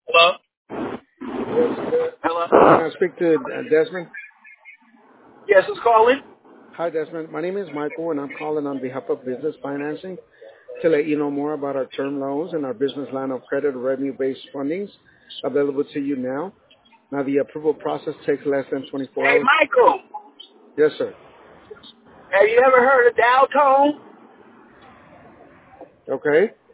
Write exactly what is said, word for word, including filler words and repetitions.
Hello? Yes, uh, Hello? can I speak to uh, Desmond? Yes, who's calling? Hi, Desmond. My name is Michael, and I'm calling on behalf of Business Financing to let you know more about our term loans and our business line of credit or revenue-based fundings available to you now. Now, the approval process takes less than twenty-four Hey, hours. Michael. Yes, sir. Have you ever heard of Dow Tone? Okay.